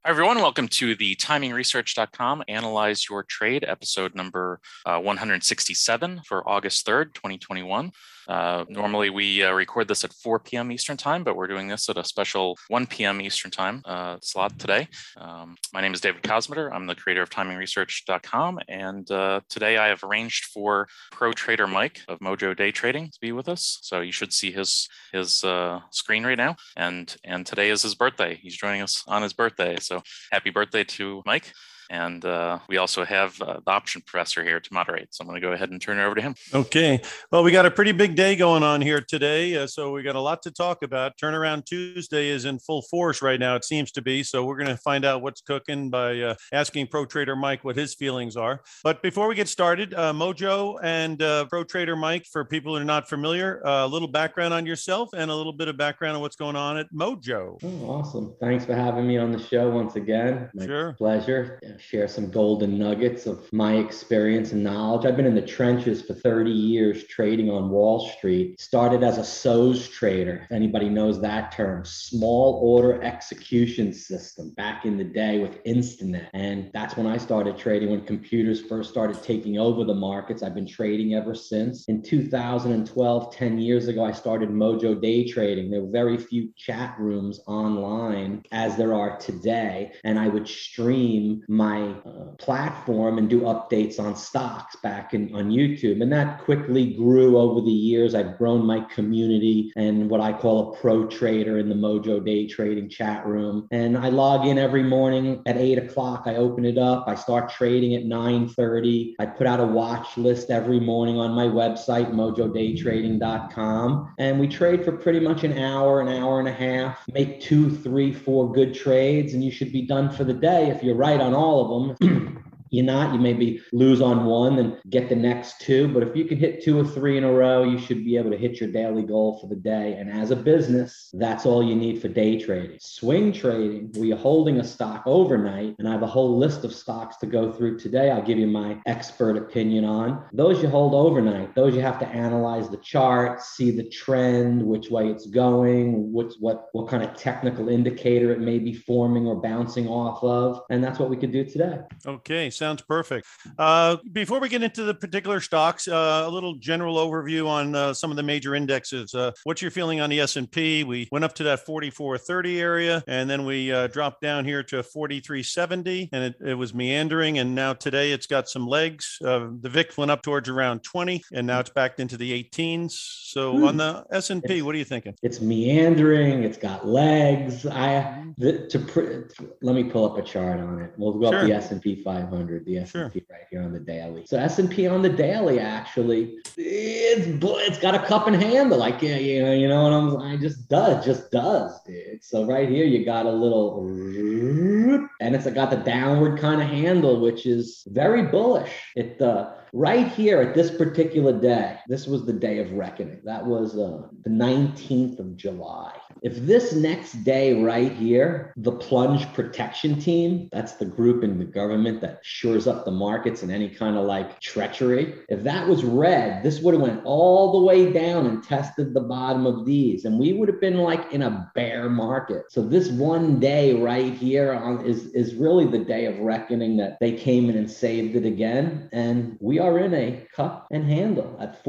Hi, everyone. Welcome to the timingresearch.com Analyze Your Trade, episode number 167 for August 3rd, 2021. Normally, we record this at 4 p.m. Eastern Time, but we're doing this at a special 1 p.m. Eastern Time slot today. My name is David Kosmeter. I'm the creator of timingresearch.com, and today I have arranged for Pro Trader Mike of Mojo Day Trading to be with us. So you should see his screen right now, and today is his birthday. He's joining us on his birthday. So happy birthday to Mike. And we also have the option professor here to moderate. So I'm going to go ahead and turn it over to him. Okay. Well, we got a pretty big day going on here today. So we got a lot to talk about. Turnaround Tuesday is in full force right now, it seems to be. So we're going to find out what's cooking by asking Pro Trader Mike what his feelings are. But before we get started, Mojo and Pro Trader Mike, for people who are not familiar, a little background on yourself and a little bit of background on what's going on at Mojo. Oh, awesome. Thanks for having me on the show once again. Sure. Pleasure. Share some golden nuggets of my experience and knowledge. I've been in the trenches for 30 years trading on Wall Street. Started as a SOS trader, if anybody knows that term, small order execution system, back in the day with Instinet. And that's when I started trading, when computers first started taking over the markets. I've been trading ever since. In 2012, 10 years ago, I started Mojo Day Trading. There were very few chat rooms online as there are today. And I would stream my platform and do updates on stocks back on YouTube. And that quickly grew over the years. I've grown my community and what I call a pro trader in the Mojo Day Trading chat room. And I log in every morning at 8 o'clock. I open it up. I start trading at 9:30. I put out a watch list every morning on my website, mojodaytrading.com. And we trade for pretty much an hour and a half, make 2, 3, 4 good trades, and you should be done for the day if you're right on all of them. You're not, you maybe lose on one and get the next two. But if you can hit 2 or 3 in a row, you should be able to hit your daily goal for the day. And as a business, that's all you need for day trading. Swing trading, where you're holding a stock overnight, and I have a whole list of stocks to go through today. I'll give you my expert opinion on. Those you hold overnight, those you have to analyze the chart, see the trend, which way it's going, what kind of technical indicator it may be forming or bouncing off of. And that's what we could do today. Okay. Sounds perfect. Before we get into the particular stocks, a little general overview on some of the major indexes. What's your feeling on the S&P? We went up to that 4430 area, and then we dropped down here to 4370, and it was meandering. And now today it's got some legs. The VIX went up towards around 20, and now it's backed into the 18s. So on the S&P, what are you thinking? It's meandering. It's got legs. Let me pull up a chart on it. We'll go up the S&P 500. The S&P right here on the daily. So S&P on the daily, actually, it's got a cup and handle. Like, you know what I'm just does, dude. So right here, you got a little, and it's got the downward kind of handle, which is very bullish. Right here at this particular day, this was the day of reckoning. That was the 19th of July. If this next day right here, the plunge protection team, that's the group in the government that shores up the markets and any kind of like treachery, if that was red, this would have went all the way down and tested the bottom of these. And we would have been like in a bear market. So this one day right here is really the day of reckoning that they came in and saved it again. And we are in a cup and handle at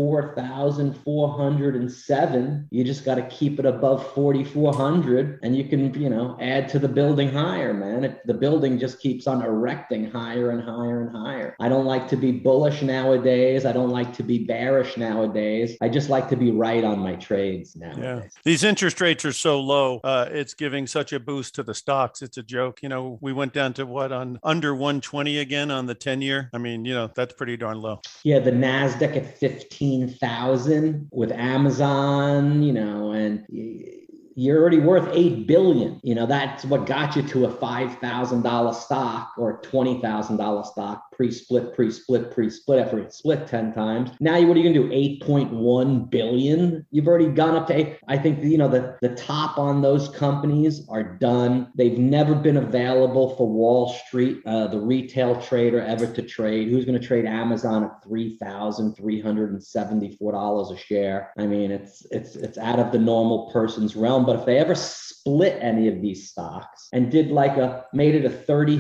4,407. You just got to keep it above 4,400 and you can, add to the building higher, man. The building just keeps on erecting higher and higher and higher. I don't like to be bullish nowadays. I don't like to be bearish nowadays. I just like to be right on my trades nowadays. Yeah. These interest rates are so low. It's giving such a boost to the stocks. It's a joke. We went down to under 120 again on the 10-year. I mean, that's pretty darn low. Yeah, the NASDAQ at 15,000 with Amazon, and you're already worth $8 billion. That's what got you to a $5,000 stock or $20,000 stock pre-split after it split 10 times. Now, what are you going to do? 8.1 billion? You've already gone up to I think, the top on those companies are done. They've never been available for Wall Street, the retail trader ever to trade. Who's going to trade Amazon at $3,374 a share? I mean, it's out of the normal person's realm. one, but if they ever split any of these stocks and did made it a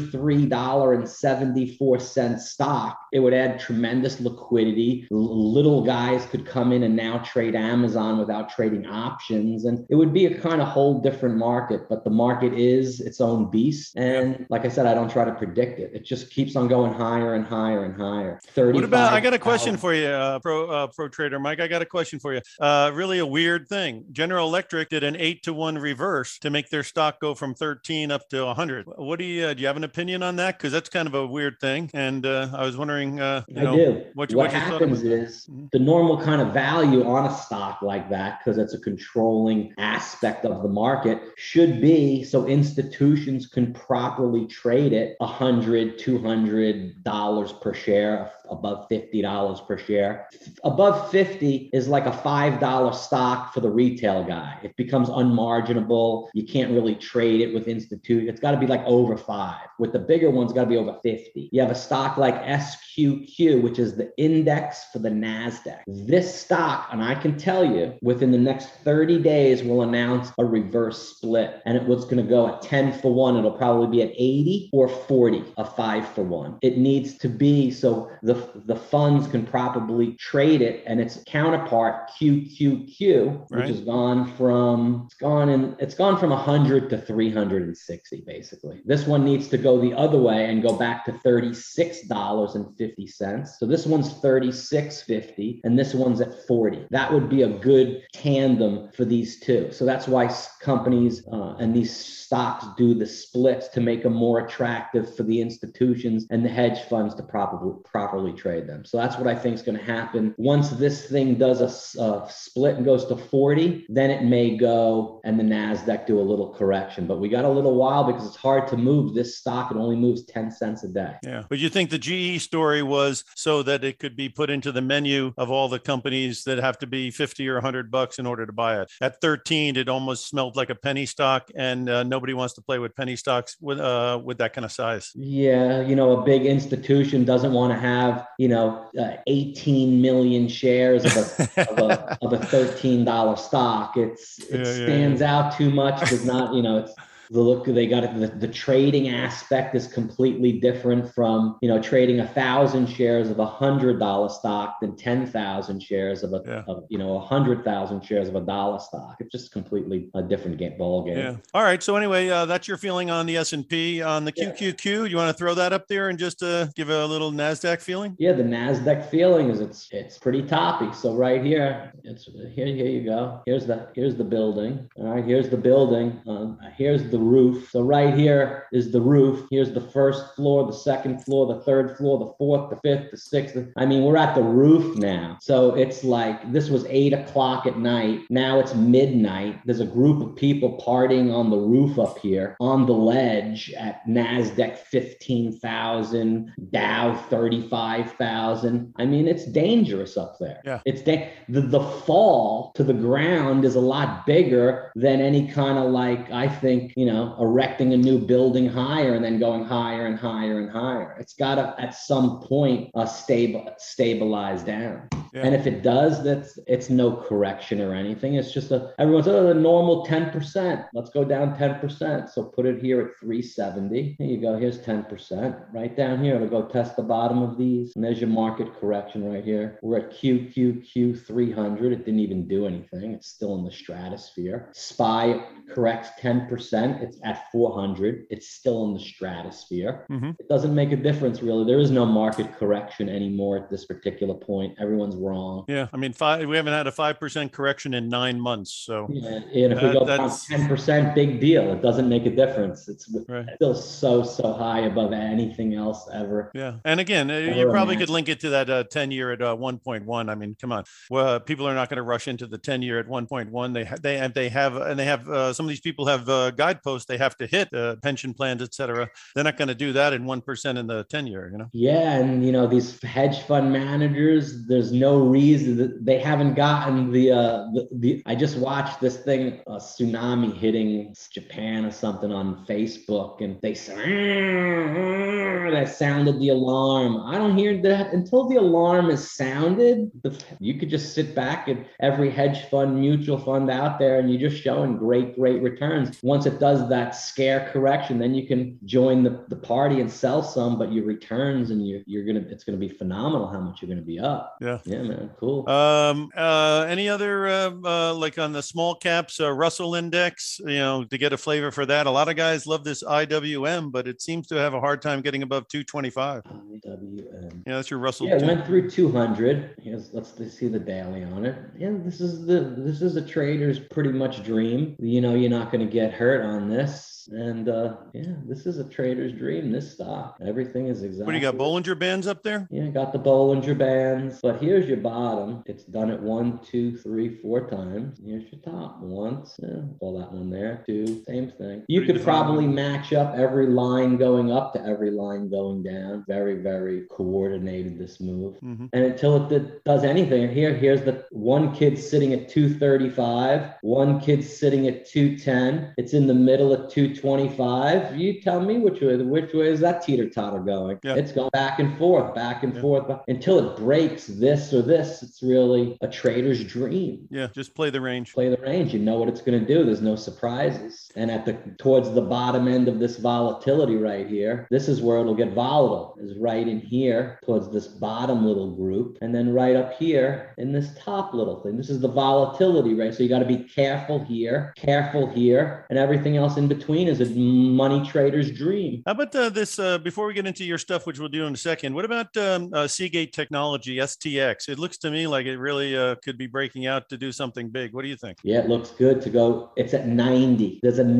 $33.74 stock, it would add tremendous liquidity. Little guys could come in and now trade Amazon without trading options. And it would be a kind of whole different market, but the market is its own beast. And like I said, I don't try to predict it. It just keeps on going higher and higher and higher. What about, I got a question for you, Pro Trader Mike. I got a question for you. Really a weird thing. General Electric did an 8-to-1 reverse to make their stock go from 13 up to 100. What do you have an opinion on that? Because that's kind of a weird thing. And I was wondering, what happens is the normal kind of value on a stock like that, because it's a controlling aspect of the market, should be so institutions can properly trade it $100, $200 per share, above $50 per share. Above 50 is like a $5 stock for the retail guy. It becomes unmarginable. You can't really trade it with institute. It's got to be like over 5. With the bigger ones, it's got to be over 50. You have a stock like SQQ, which is the index for the NASDAQ. This stock, and I can tell you, within the next 30 days, will announce a reverse split. And it's going to go at 10-for-1. It'll probably be at 80 or 40, a 5-for-1. It needs to be so the funds can probably trade it, and its counterpart QQQ, which has gone from 100 to 360 basically. This one needs to go the other way and go back to $36.50. So this one's $36.50 and this one's at 40. That would be a good tandem for these two. So that's why companies and these stocks do the splits to make them more attractive for the institutions and the hedge funds to properly trade them. So that's what I think is going to happen. Once this thing does a split and goes to 40, then it may go and the NASDAQ do a little correction. But we got a little while because it's hard to move this stock. It only moves 10 cents a day. Yeah. But you think the GE story was so that it could be put into the menu of all the companies that have to be 50 or $100 in order to buy it. At 13, it almost smelled like a penny stock, and nobody wants to play with penny stocks with that kind of size. Yeah. A big institution doesn't want to have, 18 million shares of a $13 stock. It stands out too much. Does not, it's they got it. The trading aspect is completely different from, trading 1,000 shares of $100 stock than 10,000 shares of 100,000 shares of $1 stock. It's just completely a different ball game. Yeah. All right. So anyway, that's your feeling on the S&P. On the QQQ, you want to throw that up there and just give a little NASDAQ feeling? Yeah, the NASDAQ feeling is it's pretty toppy. So right here, here you go. Here's the building. All right, here's the building. Here's the roof. So right here is the roof. Here's the first floor, the second floor, the third floor, the fourth, the fifth, the sixth. I mean, we're at the roof now. So it's like, this was 8 o'clock at night. Now it's midnight. There's a group of people partying on the roof up here on the ledge at NASDAQ 15,000, Dow 35,000. I mean, it's dangerous up there. Yeah. It's the fall to the ground is a lot bigger than any kind of I think, erecting a new building higher and then going higher and higher and higher. It's got to, at some point, stabilize down. Yeah. And if it does, it's no correction or anything. It's just everyone's the normal 10%. Let's go down 10%. So put it here at 370. Here you go. Here's 10%. Right down here, it'll go test the bottom of these. And there's your market correction right here. We're at QQQ 300. It didn't even do anything. It's still in the stratosphere. SPY corrects 10%. It's at 400. It's still in the stratosphere. Mm-hmm. It doesn't make a difference, really. There is no market correction anymore at this particular point. Everyone's wrong. Yeah. I mean, we haven't had a 5% correction in 9 months. So yeah. And if we go down 10%, big deal. It doesn't make a difference. It's still so high above anything else ever. Yeah. And again, you probably could link it to that 10-year at 1.1. I mean, come on. Well, people are not going to rush into the 10-year at 1.1. They have some some of these people have guideposts they have to hit, pension plans, et cetera. They're not going to do that in 1% in the 10-year, you know? Yeah. And, these hedge fund managers, there's no reason that they haven't gotten I just watched this thing, a tsunami hitting Japan or something on Facebook, and they said, that sounded the alarm. I don't hear that until the alarm is sounded. You could just sit back and every hedge fund, mutual fund out there, and you're just showing great returns. Once it does that scare correction, then you can join the party and sell some, but your returns and it's gonna be phenomenal how much you're gonna be up. Yeah, man, cool. Any other like on the small caps, Russell Index, to get a flavor for that? A lot of guys love this IWM, but it seems to have a hard time getting above 225. IWM. Yeah, that's your Russell. Yeah, it went through 200. Let's see the daily on it. Yeah, this is a trader's pretty much dream. You're not going to get hurt on this. And this is a trader's dream, this stock. Everything is exactly. What do you got, Bollinger Bands up there? Yeah, got the Bollinger Bands. But here's your bottom. It's done it 1, 2, 3, 4 times. Here's your top. Once, pull that one there. 2, same thing. You could probably match up every line going up to every line going down. Very, very coordinated, this move. Mm-hmm. And until it does anything, here's the one kid sitting at 235, one kid sitting at 210. It's in the middle at 225. You tell me which way is that teeter-totter going? Yeah. It's going back and forth until it breaks this or this. It's really a trader's dream. Yeah, just play the range. Play the range. You know what it's going to do. There's no surprises. And towards the bottom end of this volatility right here, this is where it'll get volatile, is right in here towards this bottom little group, and then right up here in this top little thing. This is the volatility, right? So you got to be careful here, and everything else in between is a money trader's dream. How about this, before we get into your stuff, which we'll do in a second, what about Seagate Technology, STX? It looks to me like it really could be breaking out to do something big. What do you think? Yeah, it looks good to go. It's at 90. There's a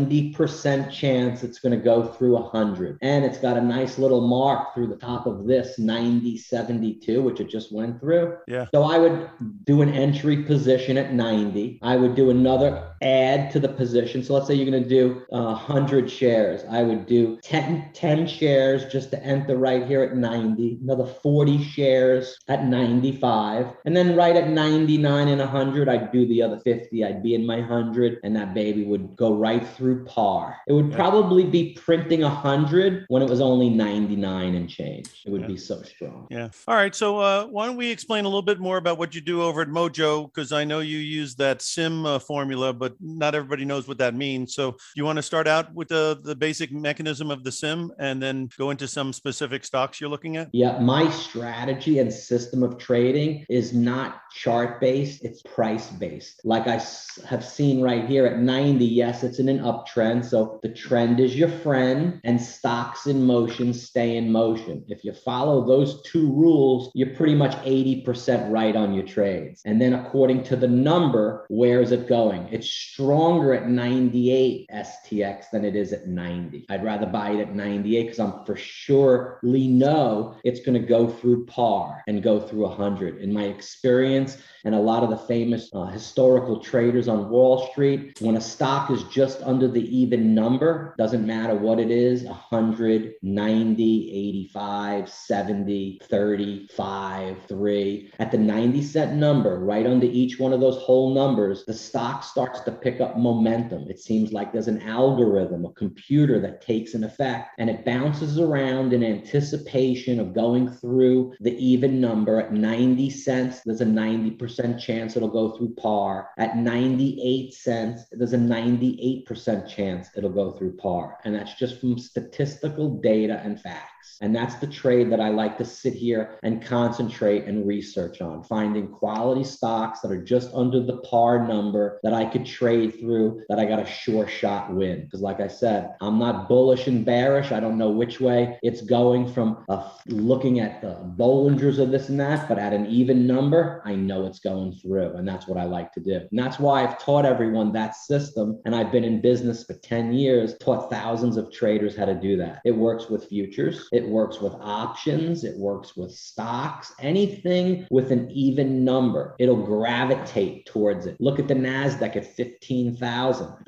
90% chance it's going to go through 100. And it's got a nice little mark through the top of this 90.72, which it just went through. Yeah. So I would do an entry position at 90. I would do another add to the position. So let's say you're going to do 100 shares. I would do 10 shares just to enter right here at 90, another 40 shares at 95, and then right at 99 and 100, I'd do the other 50. I'd be in my 100, and that baby would go right through par. It would probably be printing 100 when it was only 99 and change. It would be so strong. Yeah. All right. So why don't we explain a little bit more about what you do over at Mojo? Because I know you use that SIM formula, but not everybody knows what that means. So you want to start out with the basic mechanism of the SIM and then go into some specific stocks you're looking at? Yeah. My strategy and system of trading is not chart-based. It's price-based. Like I have seen right here at 90, yes, it's in an uptrend. So the trend is your friend, and stocks in motion stay in motion. If you follow those two rules, you're pretty much 80% right on your trades. And then according to the number, where is it going? It's stronger at 98 STX than it is at 90. I'd rather buy it at 98 because I'm for surely know it's going to go through par and go through 100. In my experience, and a lot of the famous historical traders on Wall Street, when a stock is just under the even number, doesn't matter what it is, 100, 90, 85, 70, 35, 3, at the 90-cent number, right under each one of those whole numbers, the stock starts to pick up momentum. It seems like there's an algorithm, a computer that takes an effect, and it bounces around in anticipation of going through the even number. At 90 cents, there's a 90% chance it'll go through par. At 98 cents, there's a 98% chance it'll go through par. And that's just from statistical data and facts. And that's the trade that I like to sit here and concentrate and research on, finding quality stocks that are just under the par number that I could trade through, that I got a sure shot win. Because like I said, I'm not bullish and bearish. I don't know which way it's going from looking at the Bollingers of this and that, but at an even number, I know it's going through. And that's what I like to do. And that's why I've taught everyone that system. And I've been in business for 10 years, taught thousands of traders how to do that. It works with futures. It works with options. It works with stocks. Anything with an even number, it'll gravitate towards it. Look at the NASDAQ at 15,000,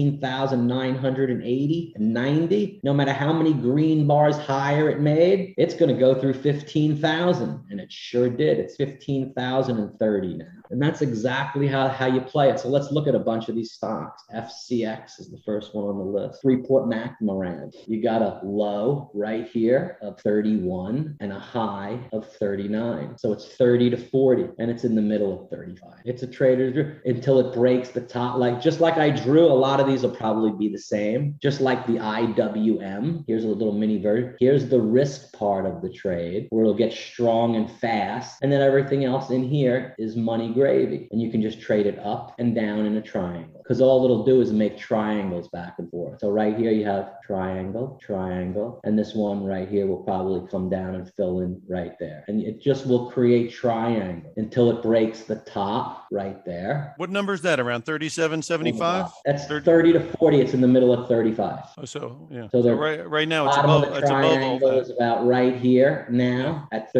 14,980 and 90. No matter how many green bars higher it made, it's going to go through 15,000. And it sure did. It's 15,030 now. And that's exactly how you play it. So let's look at a bunch of these stocks. FCX is the first one on the list. Freeport-McMoRan. You got a low right here of 31 and a high of 39. So it's 30 to 40, and it's in the middle of 35. It's a trader's dream until it breaks the top. Like just like I drew, a lot of these will probably be the same. Just like the IWM. Here's a little mini version. Here's the risk part of the trade where it'll get strong and fast, and then everything else in here is money gravy, and you can just trade it up and down in a triangle, because all it'll do is make triangles back and forth. So right here you have triangle, triangle, and this one right here will probably come down and fill in right there, and it just will create triangle until it breaks the top right there. What number is that? Around 37.75? That's 30 to 40. It's in the middle of 35. Oh, so yeah. So So right now it's bottom above. of the It's above all triangle that. is about right here now at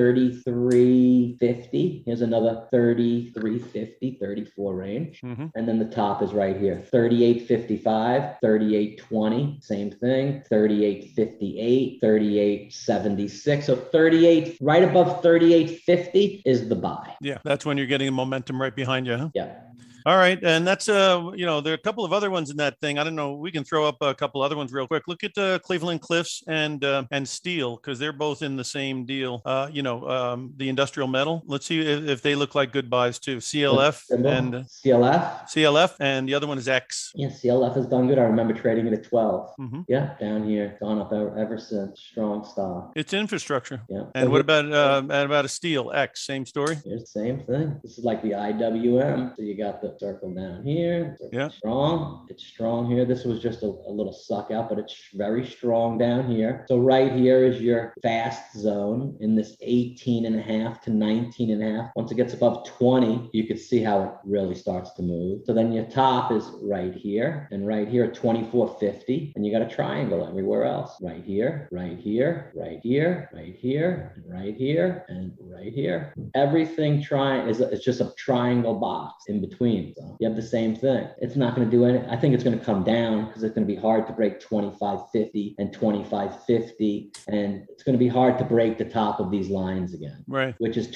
33.50. Here's another 33.50, 34 range. Mm-hmm. And then the top is right here, 38.55, 38.20, same thing, 38.58, 38.76. So 38, right above 38.50 is the buy. Yeah, that's when you're getting momentum right behind you, huh? Yeah. All right, and that's there are a couple of other ones in that thing. I don't know. We can throw up a couple other ones real quick. Look at Cleveland Cliffs and Steel, because they're both in the same deal. The industrial metal. Let's see if they look like good buys too. CLF and CLF. and the other one is X. Yeah, CLF has done good. I remember trading it at 12. Mm-hmm. Yeah, down here, gone up ever since. Strong stock. It's infrastructure. Yeah. And So what about a Steel X? Same story. here's the same thing. This is like the IWM. So you got the circle down here. Yeah. Strong. It's strong here. This was just a little suck out, but it's very strong down here. So right here is your fast zone in this 18.5 to 19.5. Once it gets above 20, you can see how it really starts to move. So then your top is right here, and right here at 24.50, and you got a triangle everywhere else. Right here, right here, right here, right here, and right here, and right here. Everything is just a triangle box in between. So you have the same thing. It's not going to do anything. I think it's going to come down because it's going to be hard to break 25.50 and 25.50, and it's going to be hard to break the top of these lines again. Right. Which is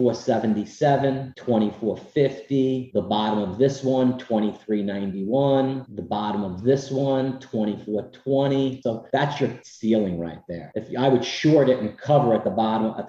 24.77, 24.50, the bottom of this one, 23.91, the bottom of this one, 24.20. So that's your ceiling right there. If I would short it and cover at the bottom at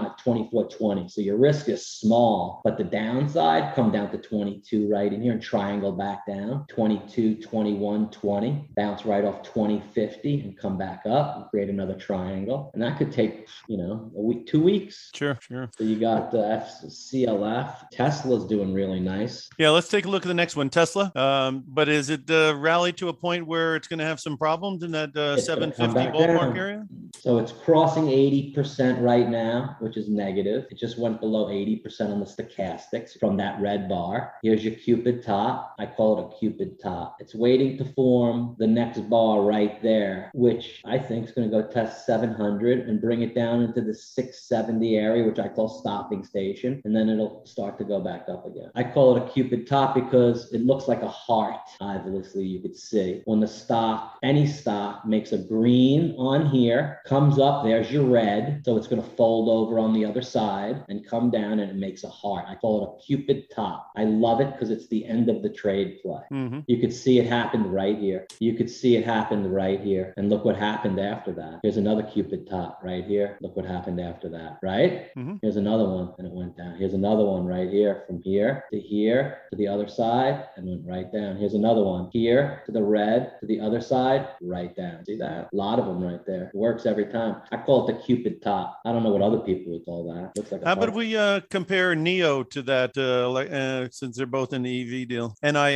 24.20. So your risk is small, but the downside come down to 22 right in here and triangle back down, 22, 21, 20, bounce right off 20.50 and come back up and create another triangle. And that could take, a week, 2 weeks. Sure. So you got the CLF. Tesla's doing really nice. Yeah, let's take a look at the next one, Tesla. But is it rallied to a point where it's going to have some problems in that 750 ballpark area? So it's crossing 80% right now, which is negative. It just went below 80% on the stochastics from that red bar. Here's your Cupid top. I call it a Cupid top. It's waiting to form the next bar right there, which I think is going to go test 700 and bring it down into the 670 area, which I call stopping station. And then it'll start to go back up again. I call it a Cupid top because it looks like a heart. Obviously, you could see when any stock makes a green on here, comes up, there's your red. So it's going to fold over on the other side and come down and it makes a heart. I call it a Cupid top. I love it because it's the end of the trade play. Mm-hmm. You could see it happened right here. You could see it happened right here. And look what happened after that. Here's another Cupid top right here. Look what happened after that, right? Mm-hmm. Here's another one and it went down. Here's another one right here, from here to the other side and went right down. Here's another one here to the red, to the other side, right down. See that? A lot of them right there. It works every time. I call it the Cupid top. I don't know what other people would call that. Looks like a How about heart. we compare NIO to that, since they're both in the EV deal?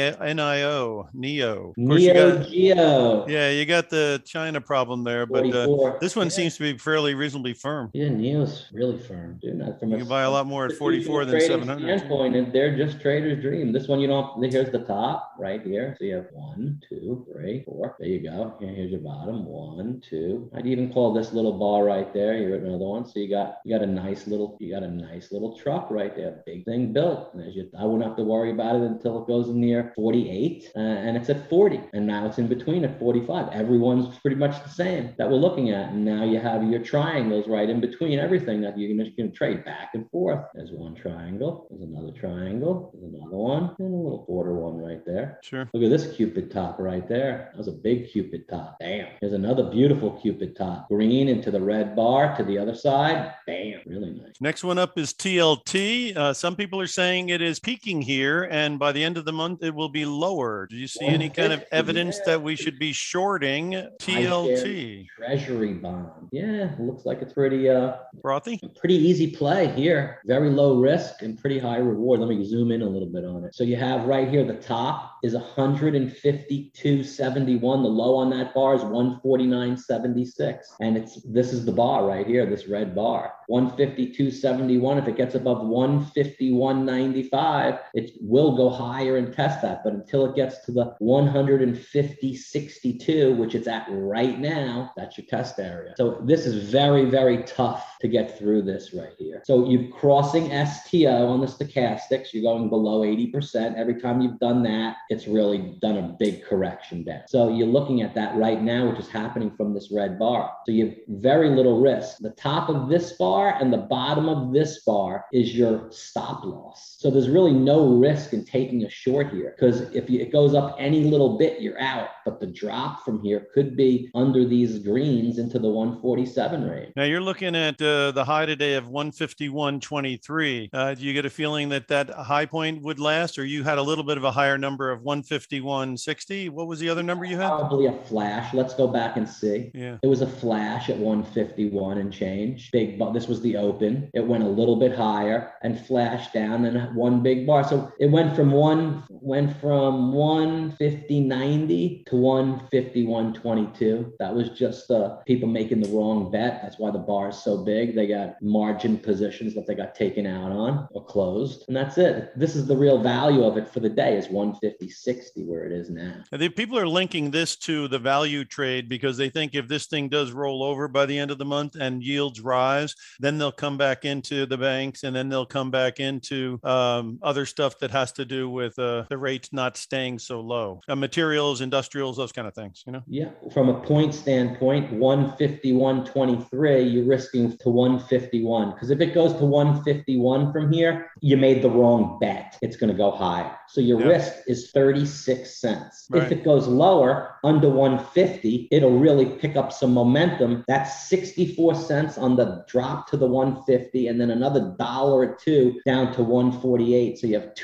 NIO, NIO. Of course, Geo. yeah, you got the China problem there, but 44. this one seems to be fairly reasonably firm. Yeah, Neo's really firm. Dude, not from You can buy a lot more at 44 than trading 700. standpoint, and they're just trader's dream. This one, here's the top. right here. So you have 1, 2, 3, 4. There you go. Here's your bottom. 1, 2. I'd even call this little bar right there. Here's another one. So you got a nice little truck right there. Big thing built. And I wouldn't have to worry about it until it goes near 48, and it's at 40. And now it's in between at 45. Everyone's pretty much the same that we're looking at. And now you have your triangles right in between everything that you're going to trade back and forth. There's one triangle. There's another triangle. There's another one. And a little border one right there. Sure. Look at this Cupid top right there. That was a big Cupid top. Bam. Here's another beautiful Cupid top. Green into the red bar to the other side. Bam. Really nice. Next one up is TLT. Some people are saying it is peaking here, and by the end of the month, it will be lower. Do you see any kind of evidence that we should be shorting TLT? Treasury bond. Yeah, looks like it's pretty frothy. Pretty easy play here. Very low risk and pretty high reward. Let me zoom in a little bit on it. So you have right here, the top is 152.71. The low on that bar is 149.76. And this is the bar right here, this red bar. 152.71. If it gets above 151.95, it will go higher and test that. But until it gets to the 150.62, which it's at right now, that's your test area. So this is very, very tough to get through this right here. So you're crossing STO on the stochastics. You're going below 80%. Every time you've done that, it's really done a big correction down. So you're looking at that right now, which is happening from this red bar. So you have very little risk. The top of this bar and the bottom of this bar is your stop loss. So there's really no risk in taking a short here, because if it goes up any little bit, you're out. But the drop from here could be under these greens into the 147 range. Now you're looking at the high today of 151.23. Do you get a feeling that high point would last, or you had a little bit of a higher number of 151.60? What was the other number you had? Probably a flash. Let's go back and see. Yeah. It was a flash at 151 and change. Big, but this was the open. It went a little bit higher and flashed down, and one big bar. So it went from 150.90 to 151.22. That was just people making the wrong bet. That's why the bar is so big. They got margin positions that they got taken out on or closed, and that's it. This is the real value of it for the day, is 150.60 where it is now. I think people are linking this to the value trade because they think if this thing does roll over by the end of the month and yields rise, then they'll come back into the banks, and then they'll come back into other stuff that has to do with the rates not staying so low. Materials, industrials, those kind of things, you know? Yeah. From a point standpoint, 151.23, you're risking to 151. Because if it goes to 151 from here, you made the wrong bet. It's going to go higher. So your risk is 36 cents. Right. If it goes lower, under 150, it'll really pick up some momentum. That's 64 cents on the drop to the 150, and then another dollar or two down to 148. So you have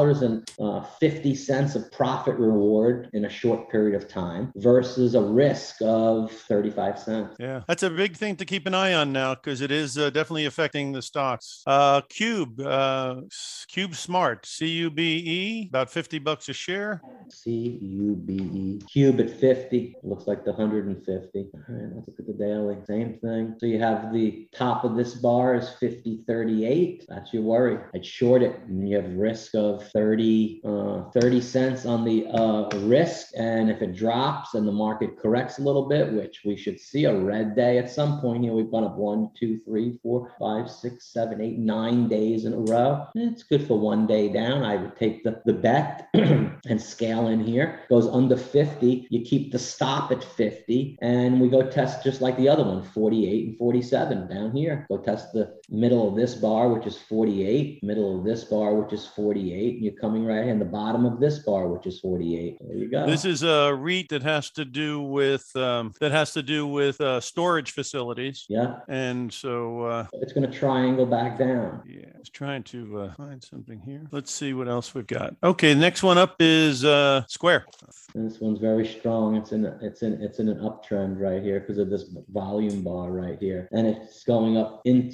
$2.50 of profit reward in a short period of time versus a risk of 35 cents. Yeah, that's a big thing to keep an eye on now, because it is definitely affecting the stocks. Cube Smart, CUBE, about $50 a share. CUBE, Cube at 50. Looks like the 150. All right, let's look at the daily. Same thing. So you have the top of this bar is 50.38. That's your worry. I'd short it, and you have risk of 30 cents on the risk. And if it drops and the market corrects a little bit, which we should see a red day at some point here, we've gone up 1, 2, 3, 4, 5, 6, 7, 8, 9 days in a row. It's good for one day down. I would take the bet and scale in here. Goes under 50. You keep the stop at 50, and we go test just like the other one, 48 and 47 down here. Go test the middle of this bar, which is 48, middle of this bar, which is 48, and you're coming right in the bottom of this bar, which is 48. There you go. This is a REIT that has to do with storage facilities. Yeah. And so it's going to triangle back down. Yeah, I was trying to find something here. Let's see what else we've got. Okay, the next one up is Square. And this one's very strong. It's in an uptrend right here because of this volume bar right here, and it's going up into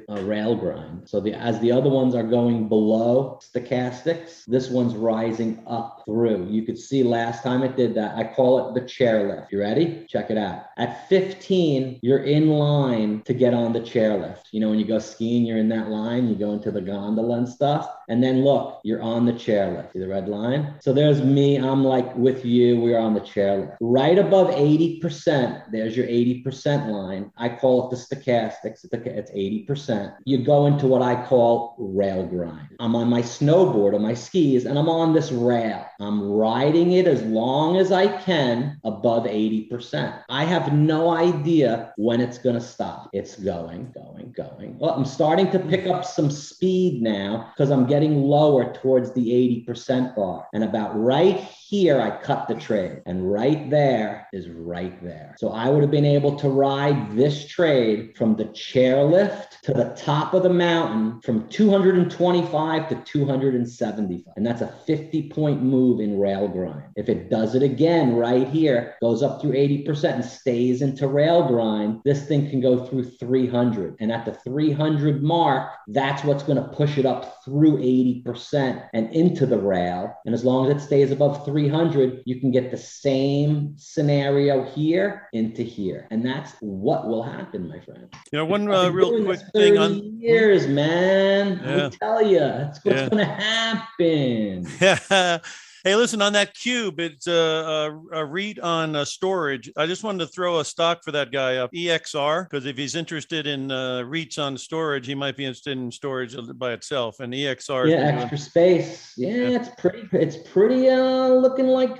a rail grind. So as the other ones are going below stochastics, this one's rising up through. You could see last time it did that. I call it the chairlift. You ready? Check it out. At 15, you're in line to get on the chairlift. You know, when you go skiing, you're in that line, you go into the gondola and stuff. And then look, you're on the chairlift. See the red line? So there's me. I'm like with you. We're on the chairlift. Right above 80%, there's your 80% line. I call it the stochastics. It's 80%. You go into what I call rail grind. I'm on my snowboard or my skis, and I'm on this rail. I'm riding it as long as I can above 80%. I have no idea when it's going to stop. It's going. Well, I'm starting to pick up some speed now because I'm getting lower towards the 80% bar. And about right here, I cut the trade. And right there is right there. So I would have been able to ride this trade from the chairlift to the top of the mountain from 225 to 275. And that's a 50-point move in rail grind. If it does it again right here, goes up through 80% and stays into rail grind, this thing can go through 300. And at the 300 mark, that's what's going to push it up through 80% and into the rail. And as long as it stays above 300, you can get the same scenario here into here. And that's what will happen, my friend. You know, one real quick thing on years, man. Yeah. I tell you, that's what's going to happen. Hey, listen, on that cube, it's a REIT on storage. I just wanted to throw a stock for that guy up, EXR, because if he's interested in REITs on storage, he might be interested in storage by itself. And EXR, yeah, extra space. Yeah, it's pretty looking like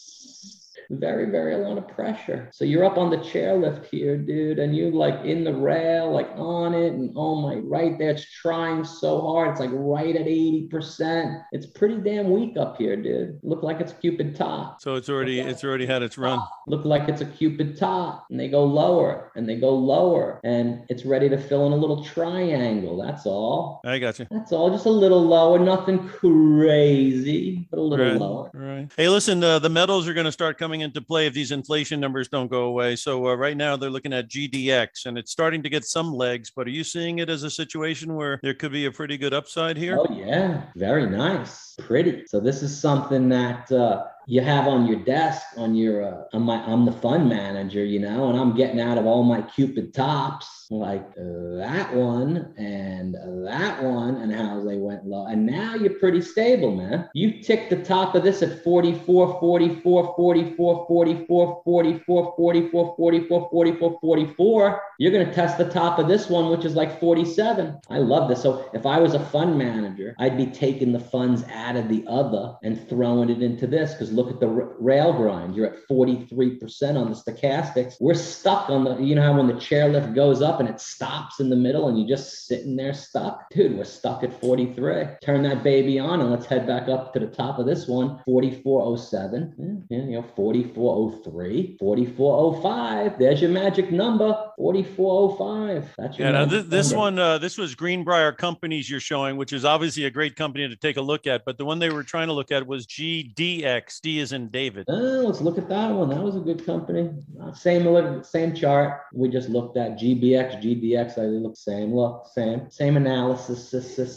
very, very a lot of pressure. So you're up on the chairlift here, dude, and you like in the rail, like on it, and oh my, right there, it's trying so hard. It's like right at 80%. It's pretty damn weak up here, dude. Look like it's Cupid top. So it's already had its run. Look like it's a Cupid top, and they go lower and they go lower, and it's ready to fill in a little triangle. That's all. I got you. That's all. Just a little lower, nothing crazy, but a little lower. Right. Hey, listen, the metals are going to start coming into play if these inflation numbers don't go away. So right now they're looking at GDX, and it's starting to get some legs, but are you seeing it as a situation where there could be a pretty good upside here? Oh yeah, very nice, pretty. So this is something that you have on your desk on your I'm the fund manager, you know, and I'm getting out of all my Cupid tops, like that one and how they went low. And now you're pretty stable, man. You tick the top of this at 44, 44, 44, 44, 44, 44, 44, 44, 44. You're going to test the top of this one, which is like 47. I love this. So if I was a fund manager, I'd be taking the funds out of the other and throwing it into this, because look at the rail grind. You're at 43% on the stochastics. We're stuck on the, you know how when the chairlift goes up and it stops in the middle and you're just sitting there stuck? Dude, we're stuck at 43. Turn that baby on and let's head back up to the top of this one, 4407. Yeah, you know, 4403, 4405. There's your magic number, 4405. That's your now this one, this was Greenbrier Companies you're showing, which is obviously a great company to take a look at. But the one they were trying to look at was GDX. D as in David. Let's look at that one. That was a good company. Same chart. We just looked at GBX, GDX. They look same. Look, same analysis.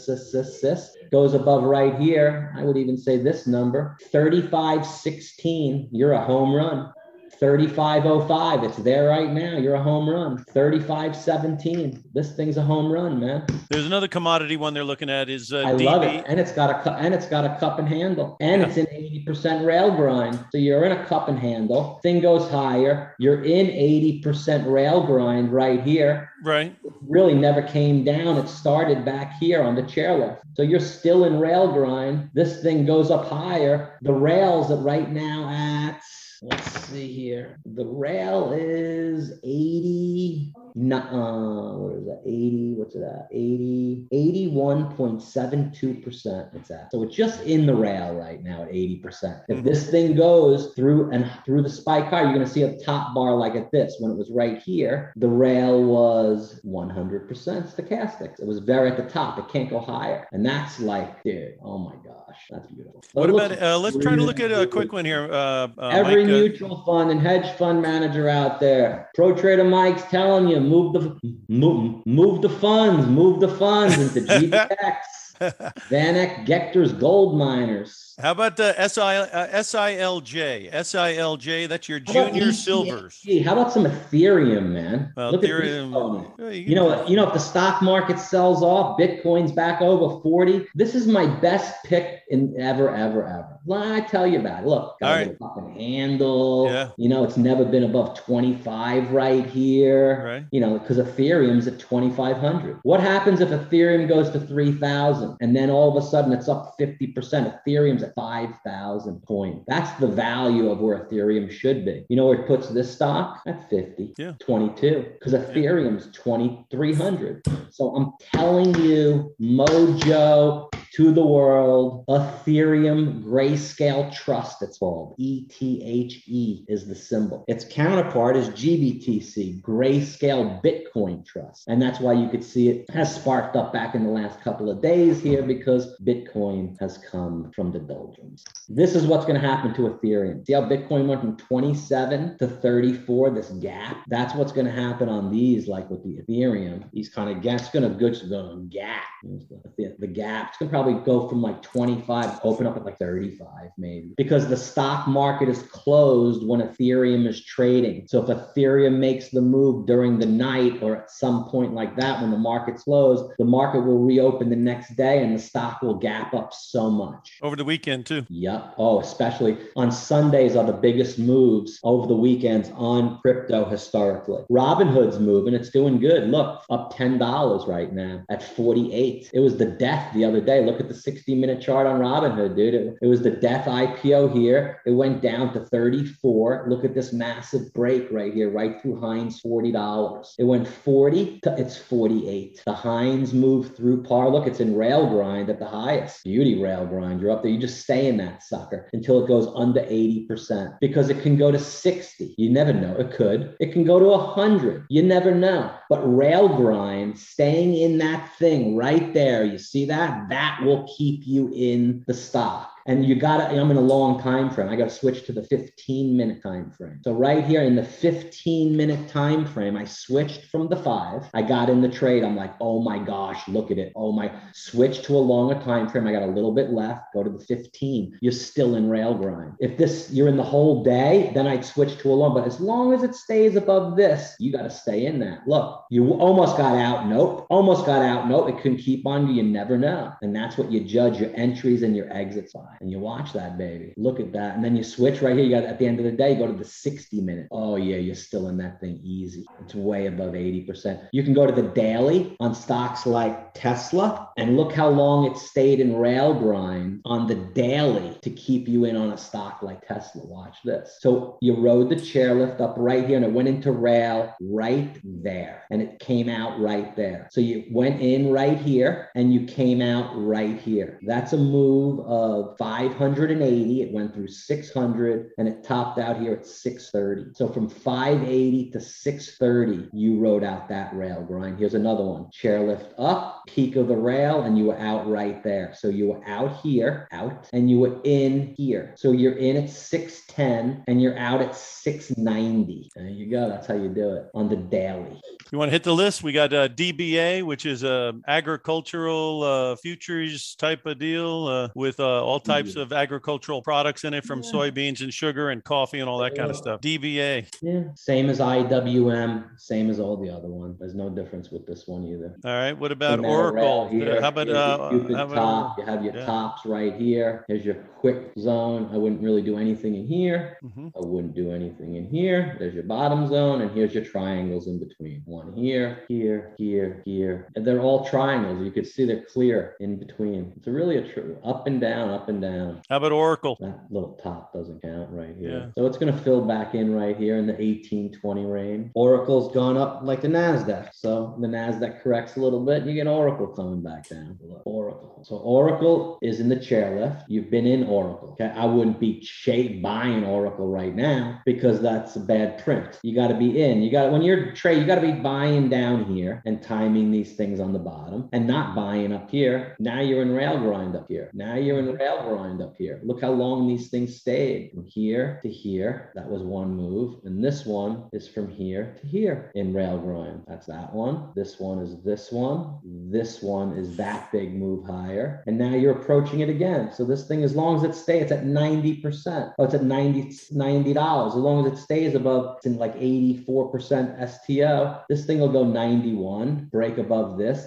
Goes above right here. I would even say this number, 3516. You're a home run. 3505, it's there right now. You're a home run. 3517, this thing's a home run, man. There's another commodity one they're looking at is I love it, and it's got a cup and handle, and it's in 80% rail grind. So you're in a cup and handle. Thing goes higher. You're in 80% rail grind right here. Right. It really never came down. It started back here on the chairlift. So you're still in rail grind. This thing goes up higher. The rail's at right now at, let's see here. The rail is 80. What is that? 80. What's it at? 81.72%. It's at. So it's just in the rail right now at 80%. If this thing goes through the spike high, you're going to see a top bar like at this. When it was right here, the rail was 100% stochastics. It was very at the top. It can't go higher. And that's like, dude, oh my gosh, that's beautiful. What about, let's try to look at a quick one here. Every mutual fund and hedge fund manager out there, Pro Trader Mike's telling you, Ethereum, move the funds into GDX. Vanek Gector's gold miners. How about the SILJ? SILJ, that's your junior silvers. How about some Ethereum, man? Well, Look Ethereum, at this. If the stock market sells off, Bitcoin's back over 40. This is my best pick in ever. I tell you about it. Look, got a little fucking handle. Yeah. It's never been above 25 right here. Right. Because Ethereum's at 2,500. What happens if Ethereum goes to 3,000 and then all of a sudden it's up 50%? Ethereum's at 5,000 coins. That's the value of where Ethereum should be. You know where it puts this stock? At 50, 22, because Ethereum's 2,300. So I'm telling you, Mojo to the world, Ethereum Grayscale Trust, it's called. ETHE is the symbol. Its counterpart is GBTC, Grayscale Bitcoin Trust. And that's why you could see it has sparked up back in the last couple of days here, because Bitcoin has come from the doldrums. This is what's going to happen to Ethereum. See how Bitcoin went from 27 to 34, this gap? That's what's going to happen on these, like with the Ethereum. These kind of gaps, it's going to gap. The gap, it's going to probably go from like 25, open up at like 35 maybe, because the stock market is closed when Ethereum is trading. So if Ethereum makes the move during the night or at some point like that, when the market's closed, the market will reopen the next day and the stock will gap up so much. Over the weekend too. Yep. Oh, especially on Sundays are the biggest moves over the weekends on crypto historically. Robinhood's moving. It's doing good. Look, up $10 right now at 48. It was the death the other day. Look at the 60-minute chart on Robinhood, dude. It was the death IPO here. It went down to 34. Look at this massive break right here, right through Heinz, $40. It went 40 to it's 48. The Heinz moved through par. Look, it's in rail grind at the highest. Beauty rail grind. You're up there. You just stay in that sucker until it goes under 80%, because it can go to 60. You never know. It could. It can go to 100. You never know. But rail grind, staying in that thing right there, you see that? That will keep you in the stock. And you got to, I'm in a long time frame. I got to switch to the 15-minute time frame. So right here in the 15-minute time frame, I switched from the 5. I got in the trade. I'm like, oh my gosh, look at it. Oh my, switch to a longer time frame. I got a little bit left. Go to the 15. You're still in rail grind. If you're in the whole day, then I'd switch to a long. But as long as it stays above this, you got to stay in that. Look, you almost got out. Nope. Almost got out. Nope. It can keep on. You never know. And that's what you judge your entries and your exits by. And you watch that, baby. Look at that. And then you switch right here. You got, at the end of the day, go to the 60-minute. Oh yeah, you're still in that thing easy. It's way above 80%. You can go to the daily on stocks like Tesla and look how long it stayed in rail grind on the daily to keep you in on a stock like Tesla. Watch this. So you rode the chairlift up right here and it went into rail right there. And it came out right there. So you went in right here and you came out right here. That's a move of 580. It went through 600 and it topped out here at 630. So from 580 to 630, you rode out that rail grind. Here's another one. Chairlift up, peak of the rail, and you were out right there. So you were out here, out, and you were in here. So you're in at 610 and you're out at 690. There you go. That's how you do it on the daily. You want to hit the list? We got DBA, which is a agricultural futures type of deal with all types of agricultural products in it, from soybeans and sugar and coffee and all that kind of stuff. DBA. Yeah. Same as IWM, same as all the other ones. There's no difference with this one either. All right. What about Oracle? How about top? You have your tops right here. Here's your quick zone. I wouldn't really do anything in here. I wouldn't do anything in here. There's your bottom zone, and here's your triangles in between. One here, here, here, here. And they're all triangles. You can see they're clear in between. It's really a true up and down, up and down. How about Oracle? That little top doesn't count right here. Yeah. So it's going to fill back in right here in the 1820 range. Oracle's gone up like the NASDAQ. So the NASDAQ corrects a little bit. You get Oracle coming back down. Oracle. So Oracle is in the chairlift. You've been in Oracle. Okay. I wouldn't be buying Oracle right now because that's a bad print. You got to be in. When you're trade, you got to be buying down here and timing these things on the bottom and not buying up here. Now you're in rail grind up here. Now you're in rail grind up here. Look how long these things stayed. From here to here, that was one move. And this one is from here to here in rail grind. That's that one. This one is this one. This one is that big move higher. And now you're approaching it again. So this thing, as long as it stays, it's at 90%. Oh, it's at $90. As long as it stays above, it's in like 84% STO. This thing will go 91, break above this,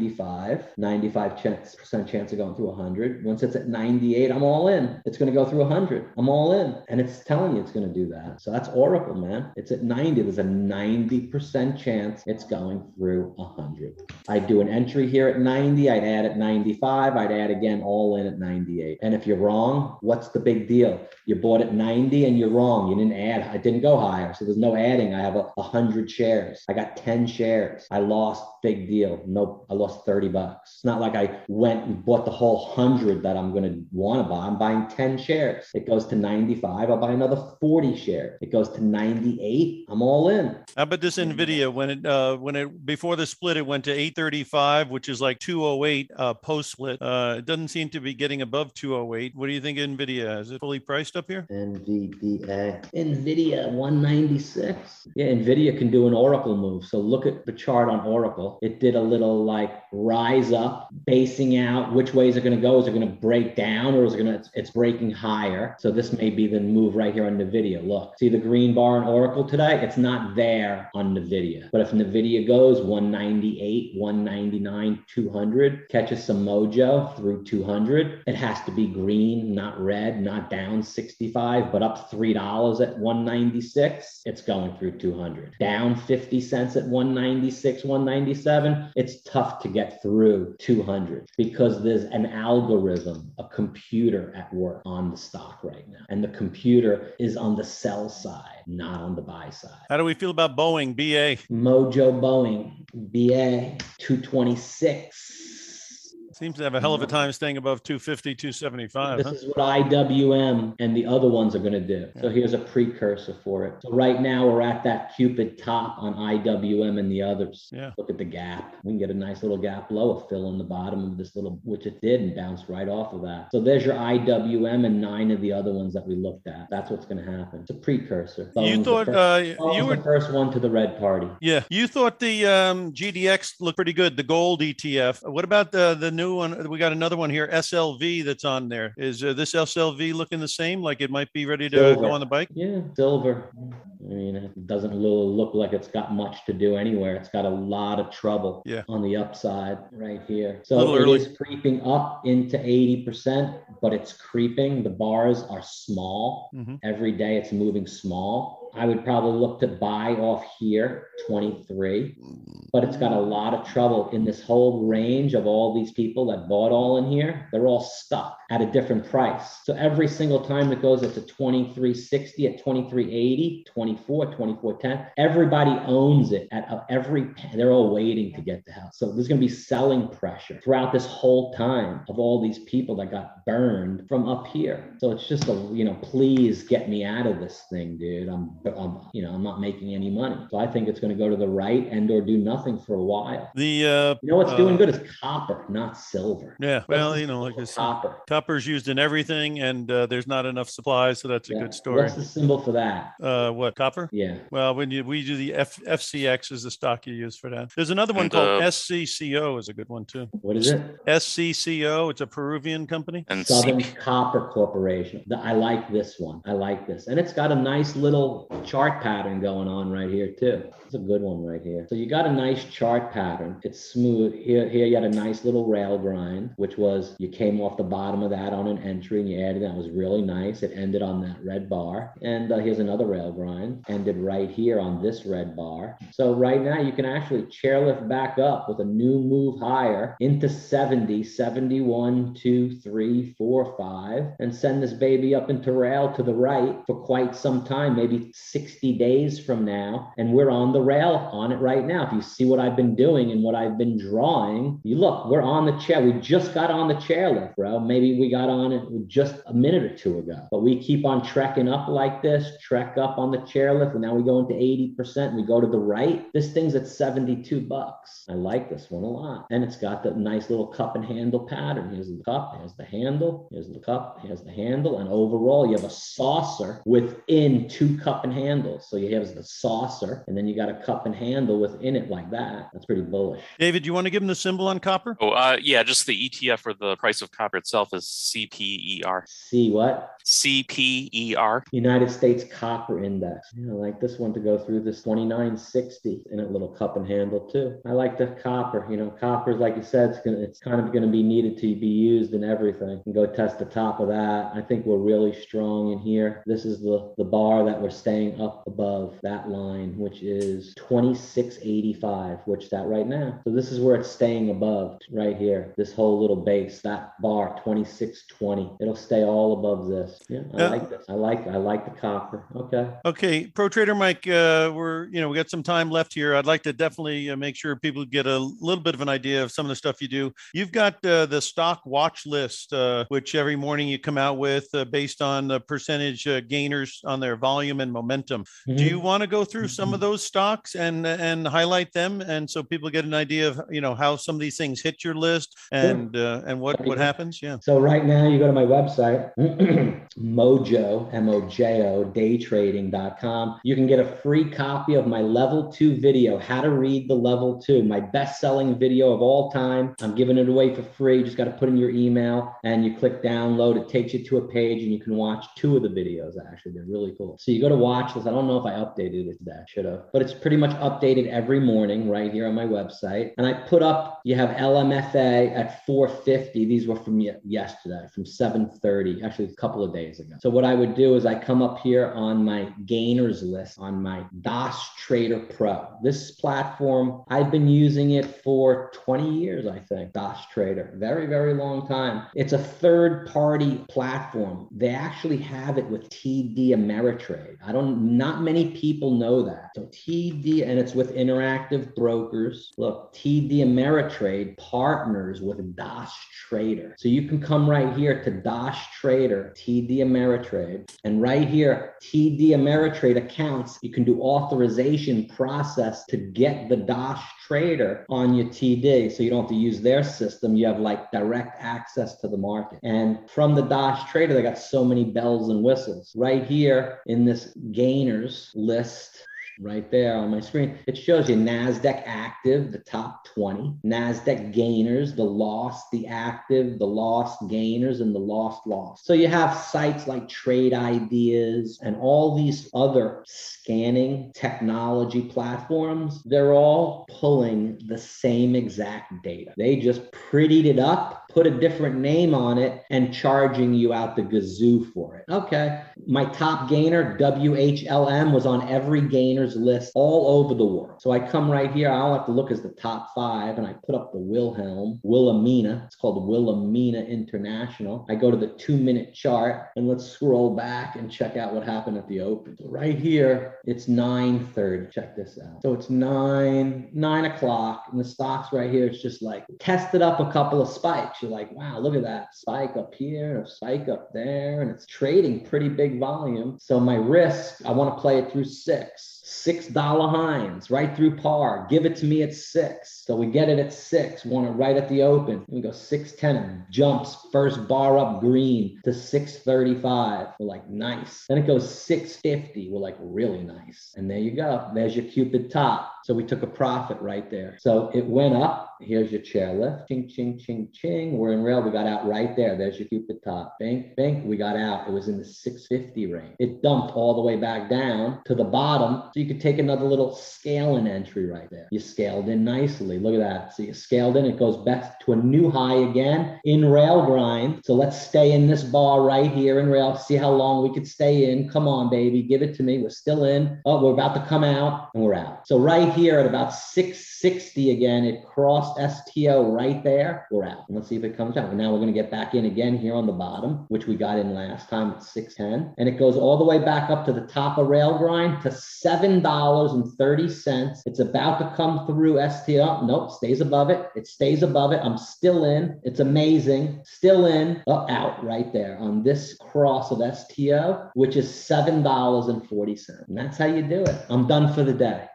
95% chance of going through 100. Once it's at 98, I'm all in. It's going to go through 100. I'm all in. And it's telling you it's going to do that. So that's Oracle, man. It's at 90. There's a 90% chance it's going through 100. I'd do an entry here at 90. I'd add at 95. I'd add again all in at 98. And if you're wrong, what's the big deal? You bought at 90 and you're wrong. You didn't add. I didn't go higher. So there's no adding. I have 100 shares. I got 10 shares. I lost. Big deal. Nope. I lost $30. It's not like I went and bought the whole 100 that I'm going to want to buy. I'm buying 10 shares. It goes to 95. I'll buy another 40 shares. It goes to 98. I'm all in. How about this NVIDIA? When it before the split, it went to 835, which is like 208 post split. It doesn't seem to be getting above 208. What do you think of NVIDIA? Is it fully priced up here? NVIDIA 196. Yeah, NVIDIA can do an Oracle move. So look at the chart on Oracle. It did a little like rise up, basing out which way is it going to go? Is it going to break down, or is it going to, it's breaking higher? So this may be the move right here on NVIDIA. Look, see the green bar on Oracle today? It's not there on NVIDIA. But if NVIDIA goes 198, 199, 200, catches some mojo through 200, it has to be green, not red, not down 65, but up $3 at 196, it's going through 200. Down 50 cents at 196, 197, it's tough to get through 200 because there's an algorithm, a computer at work on the stock right now. And the computer is on the sell side, not on the buy side. How do we feel about Boeing, BA? Mojo Boeing, BA, 226. Seems to have a hell of a time staying above 250, 275. This is what IWM and the other ones are going to do. So here's a precursor for it. So right now we're at that Cupid top on IWM and the others. Yeah. Look at the gap. We can get a nice little gap low, a fill in the bottom of this little, which it did, and bounced right off of that. So there's your IWM and 9 of the other ones that we looked at. That's what's going to happen. It's a precursor. You thought you were the first one to the red party. Yeah. You thought the GDX looked pretty good, the gold ETF. What about the new one? We got another one here, SLV, that's on there. Is this SLV looking the same? Like it might be ready to go on the bike? Yeah, silver. I mean, it doesn't really look like it's got much to do anywhere. It's got a lot of trouble on the upside right here. So it is creeping up into 80%, but it's creeping. The bars are small. Every day it's moving small. I would probably look to buy off here, 23, but it's got a lot of trouble in this whole range of all these people that bought all in here. They're all stuck at a different price. So every single time it goes up to 23.60, at 23.80, 24, 24.10, everybody owns it at they're all waiting to get the house. So there's going to be selling pressure throughout this whole time of all these people that got burned from up here. So it's just please get me out of this thing, dude. I'm not making any money. So I think it's going to go to the right and or do nothing for a while. What's doing good is copper, not silver. Yeah. Well, like this copper. Copper's used in everything, and there's not enough supply, so that's a good story. What's the symbol for that? What, copper? Yeah. Well, when we do the FCX is the stock you use for that. There's another one called SCCO is a good one too. What is it? SCCO. It's a Peruvian company. And Southern Copper Corporation. I like this one. I like this. And it's got a nice little chart pattern going on right here too. It's a good one right here. So you got a nice chart pattern. It's smooth. Here you had a nice little rail grind, which was you came off the bottom of that on an entry and you added that. It was really nice. It ended on that red bar. And here's another rail grind. Ended right here on this red bar. So right now you can actually chairlift back up with a new move higher into 70, 71, 2, 3, 4, 5, and send this baby up into rail to the right for quite some time, maybe 60 days from now, and we're on the rail on it right now. If you see what I've been doing and what I've been drawing, you look, we're on the chair. We just got on the chairlift, bro. Maybe we got on it just a minute or two ago, but we keep on trekking up like this, trek up on the chairlift, and now we go into 80%. We go to the right. This thing's at $72. I like this one a lot. And it's got the nice little cup and handle pattern. Here's the cup, here's the handle, here's the cup, here's the handle. And overall, you have a saucer within two cup and handles. So you have the saucer, and then you got a cup and handle within it like that. That's pretty bullish. David, do you want to give him the symbol on copper? Yeah, just the ETF or the price of copper itself is CPER. See what? CPER. United States Copper Index. I like this one to go through this 2960 in a little cup and handle too. I like the copper. Copper is, like you said, it's kind of going to be needed to be used in everything. And go test the top of that. I think we're really strong in here. This is the bar that we're staying up above that line, which is 2685, which is that right now. So this is where it's staying above right here. This whole little base, that bar 2620. It'll stay all above this. Yeah, I like this. I like the copper. Okay, Pro Trader Mike, we got some time left here. I'd like to definitely make sure people get a little bit of an idea of some of the stuff you do. You've got the stock watch list, which every morning you come out with based on the percentage gainers on their volume and momentum. Mm-hmm. Do you want to go through some of those stocks and highlight them, and so people get an idea of how some of these things hit your list and what happens? Yeah. So right now you go to my website. Mojo, M-O-J-O, daytrading.com. You can get a free copy of my level 2 video, how to read the level 2, my best-selling video of all time. I'm giving it away for free. You just got to put in your email and you click download. It takes you to a page and you can watch 2 of the videos. Actually, they're really cool. So you go to watch list. I don't know if I updated it today. I should have, but it's pretty much updated every morning right here on my website. And I put up, you have LMFA at 450. These were from yesterday, from 7:30, actually a couple of days ago. So what I would do is I come up here on my gainers list on my DAS Trader Pro. This platform, I've been using it for 20 years, I think. DAS Trader, very, very long time. It's a third-party platform. They actually have it with TD Ameritrade. Not many people know that. So TD, and it's with Interactive Brokers. Look, TD Ameritrade partners with DAS Trader. So you can come right here to DAS Trader, TD Ameritrade, and right here, TD Ameritrade accounts, you can do authorization process to get the DAS Trader on your TD. So you don't have to use their system. You have like direct access to the market. And from the DAS Trader, they got so many bells and whistles. Right here in this gainers list, right there on my screen, it shows you NASDAQ active, the top 20, NASDAQ gainers, the lost, the active, the lost gainers, and the lost. So you have sites like Trade Ideas and all these other scanning technology platforms. They're all pulling the same exact data. They just prettied it up, put a different name on it, and charging you out the gazoo for it. Okay, my top gainer, WHLM, was on every gainer's list all over the world. So I come right here, I don't have to look as the top 5, and I put up the Wilhelmina. It's called Wilhelmina International. I go to the 2-minute chart, and let's scroll back and check out what happened at the open. So right here, it's 9:30. Check this out. So it's 9 o'clock, and the stock's right here. It's just like tested up a couple of spikes. You're like, wow, look at that spike up here, a spike up there, and it's trading pretty big volume. So my risk, I want to play it through $6 Heinz, right through par. Give it to me at 6. So we get it at 6, want it right at the open. We go 610, and jumps first bar up green to 635. We're like, nice. Then it goes 650. We're like, really nice. And there you go. There's your Cupid top. So we took a profit right there. So it went up. Here's your chairlift. Ching, ching, ching, ching. We're in rail. We got out right there. There's your Cupid top. Bink, bink. We got out. It was in the 650 range. It dumped all the way back down to the bottom So you could take another little scale in entry right there. You scaled in nicely. Look at that. So you scaled in, it goes back to a new high again in rail grind. So let's stay in this bar right here in rail. See how long we could stay in. Come on, baby. Give it to me. We're still in. Oh, we're about to come out and we're out. So right here at about 660 again, it crossed STO right there. We're out. And let's see if it comes out. And now we're going to get back in again here on the bottom, which we got in last time at 610. And it goes all the way back up to the top of rail grind to $7.30. It's about to come through STO. Nope, stays above it. It stays above it. I'm still in. It's amazing. Still in. Oh, out right there on this cross of STO, which is $7.40. And that's how you do it. I'm done for the day.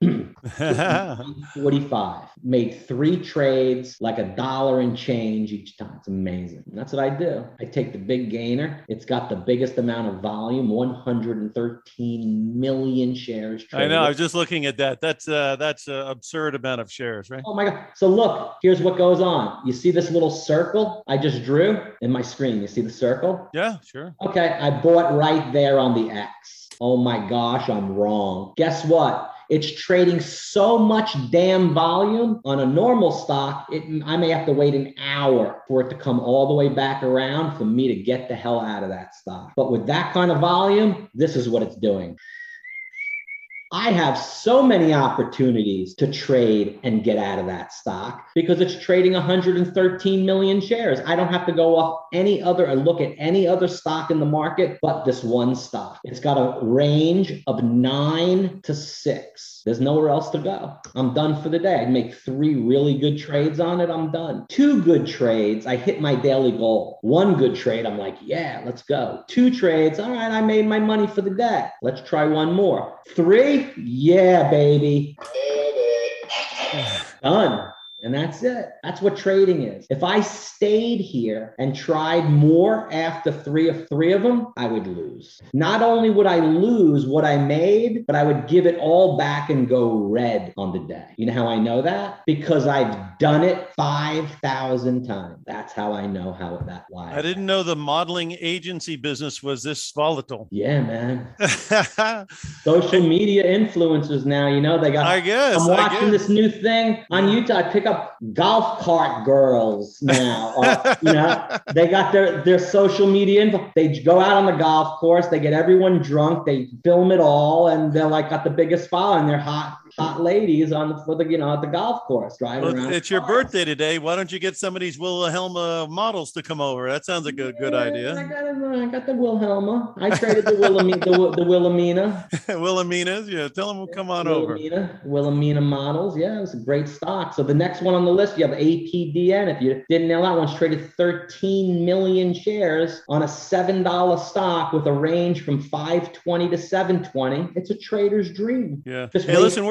45. Made 3 trades, like $1 and change each time. It's amazing. And that's what I do. I take the big gainer. It's got the biggest amount of volume, 113 million shares traded. I know. I was just looking at that. That's an absurd amount of shares, right? Oh my God. So look, here's what goes on. You see this little circle I just drew in my screen? You see the circle? Yeah, sure. Okay. I bought right there on the X. Oh my gosh, I'm wrong. Guess what? It's trading so much damn volume on a normal stock, I may have to wait an hour for it to come all the way back around for me to get the hell out of that stock. But with that kind of volume, this is what it's doing. I have so many opportunities to trade and get out of that stock because it's trading 113 million shares. I don't have to go off any other and look at any other stock in the market but this one stock. It's got a range of 9 to 6. There's nowhere else to go. I'm done for the day. I'd make 3 really good trades on it. I'm done. 2 good trades. I hit my daily goal. 1 good trade. I'm like, yeah, let's go. 2 trades. All right, I made my money for the day. Let's try 1 more. 3. Yeah, baby. Done. And that's it. That's what trading is. If I stayed here and tried more after 3 of them, I would lose. Not only would I lose what I made, but I would give it all back and go red on the day. You know how I know that? Because I've done it 5,000 times. That's how I know how that lies. I didn't know the modeling agency business was this volatile. Yeah, man. Social media influencers now, you know, they got, I'm watching this new thing on YouTube. I pick up golf cart girls now. You know, they got their social media info. They go out on the golf course, they get everyone drunk, they film it all, and they're like got the biggest following. They're hot ladies at the golf course driving around. It's your birthday today. Why don't you get some of these Wilhelma models to come over? That sounds like a good idea. I got the Wilhelma. I traded the Wilhelmina. Wilhelminas, yeah. Tell them we'll come on over. Wilhelmina models. Yeah, it was a great stock. So the next one on the list, you have APDN. If you didn't know that one's traded 13 million shares on a $7 stock with a range from 520 to 720. It's a trader's dream. Yeah. Hey, listen,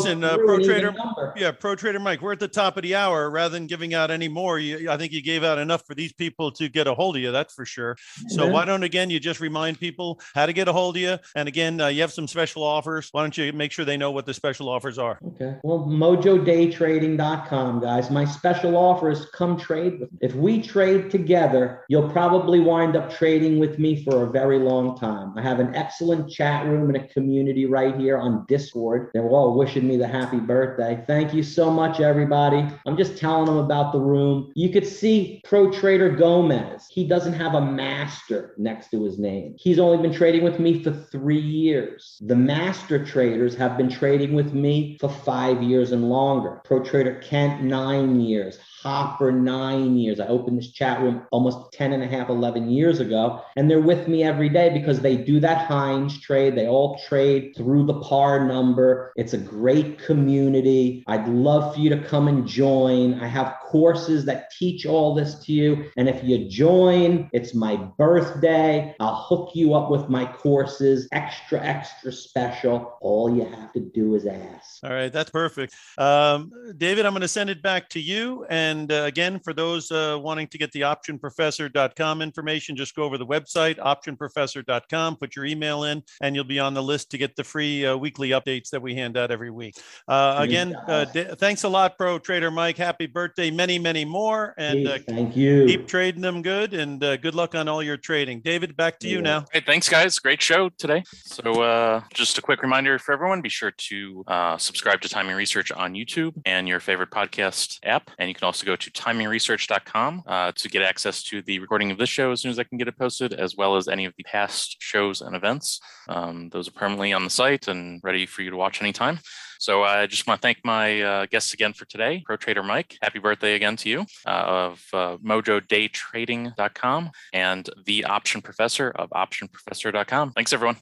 Pro Trader. Yeah, Pro Trader Mike. We're at the top of the hour. Rather than giving out any more, I think you gave out enough for these people to get a hold of you. That's for sure. So why don't you just remind people how to get a hold of you? And again, you have some special offers. Why don't you make sure they know what the special offers are? Okay. Well, mojodaytrading.com, guys. My special offer is come trade with me. If we trade together, you'll probably wind up trading with me for a very long time. I have an excellent chat room and a community right here on Discord. They're all wishing me the happy birthday. Thank you so much, everybody. I'm just telling them about the room. You could see Pro Trader Gomez. He doesn't have a master next to his name. He's only been trading with me for 3 years. The master traders have been trading with me for 5 years and longer. Pro Trader Kent, 9 years. Hopper, 9 years. I opened this chat room almost 10 and a half, 11 years ago, and they're with me every day because they do that Heinz trade. They all trade through the par number. It's a great community. I'd love for you to come and join. I have courses that teach all this to you. And if you join, it's my birthday. I'll hook you up with my courses, extra special. All you have to do is ask. All right. That's perfect. David, I'm going to send it back to you. And again, for those wanting to get the optionprofessor.com information, just go over the website, optionprofessor.com, put your email in, and you'll be on the list to get the free weekly updates that we hand out every week. Again, thanks a lot, Pro Trader Mike. Happy birthday, many, many more. And thank you. Keep trading them good, and good luck on all your trading. David, back to you now. Hey, thanks, guys. Great show today. So just a quick reminder for everyone, be sure to subscribe to Timing Research on YouTube and your favorite podcast app. And you can also go to timingresearch.com to get access to the recording of this show as soon as I can get it posted, as well as any of the past shows and events. Those are permanently on the site and ready for you to watch anytime. So I just want to thank my guests again for today. Pro Trader Mike, happy birthday again to you, of mojodaytrading.com, and the Option Professor of optionprofessor.com. Thanks, everyone.